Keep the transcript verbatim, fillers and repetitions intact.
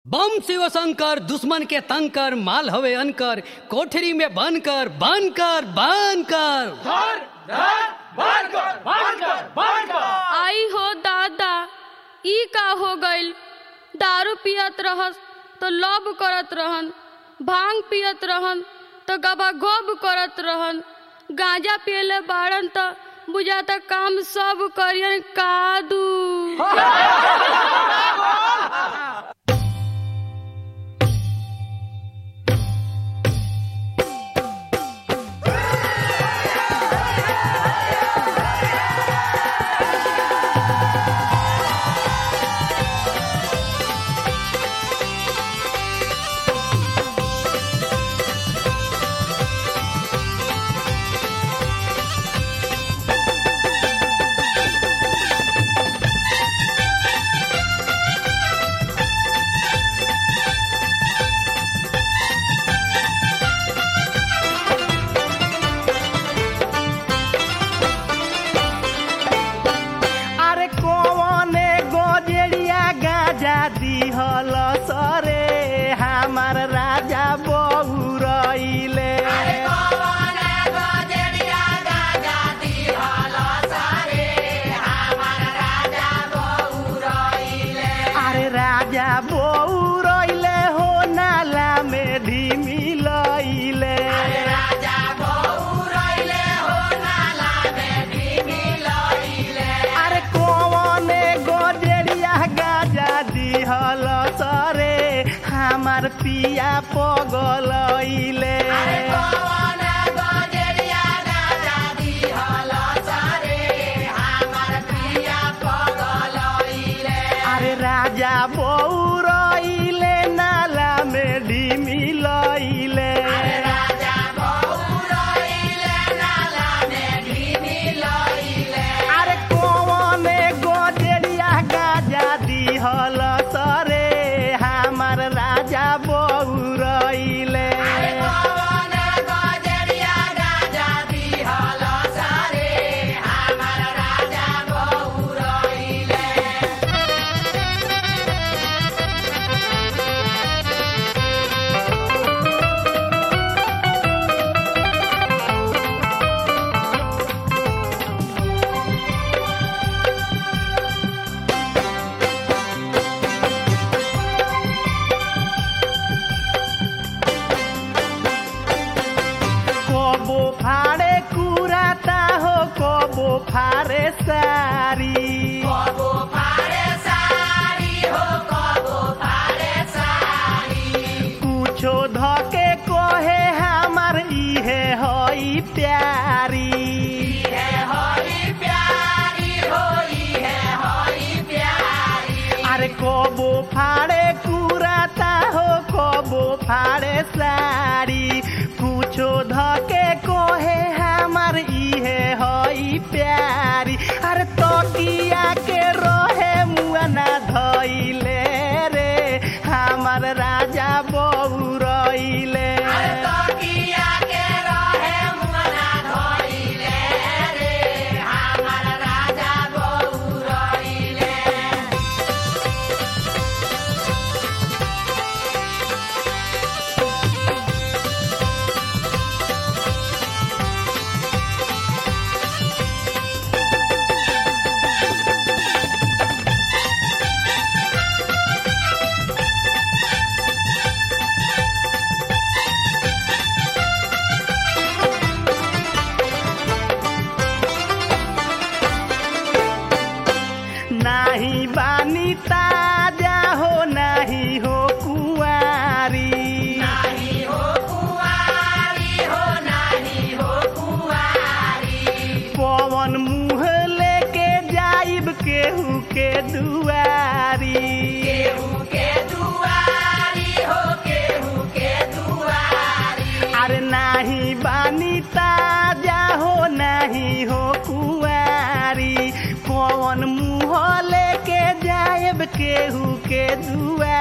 बम शिव शंकर दुश्मन के तंग कर, माल हवे अनकर, कोठरी में बनकर बनकर बनकर धर धर बनकर बनकर बनकर। आई हो दादा, ई का हो गइल। दारू पियत रहस तो लब करत रहन, भांग पियत रहन तो गबा गोब करत रहन, गांजा पियले बाड़न तो बुझाता काम सब करियन कादू। पिया पगलइले अरे राजा बौरइले नाला में ढिमिलइले अरे कौने गोजरिया गाजा दिहल सरे हमार राजा बौरइले फारे सारी कबो फारे सारी हो कबो फारे सारी। कुछो धके कोहे हमार इहे हई प्यारी, इहे हई प्यारी हो इहे हई प्यारी। अरे कबो फाड़े कुराता हो कबो फाड़े साड़ी, कुछो धके कोहे हमार इहे हई प्यारी। अरे तकिया के रहे मुआना धइले रे हमार राजा बौरइले। अरे तकिया के रहे मुआना धइले रे हमार राजा बौरइले। नाही बानी ताजा हो नाही हो कुंवारी, नाही हो कुंवारी हो नाही हो कुंवारी। पवन मुँह लेके जाइब केहू के दुआरी, केहू के दुआरी हो केहू के दुआरी। अरे नाही बानी ताजा हो नाही हो कुंवारी, पवन मुँह लेके जाइब केहू के दुआरी।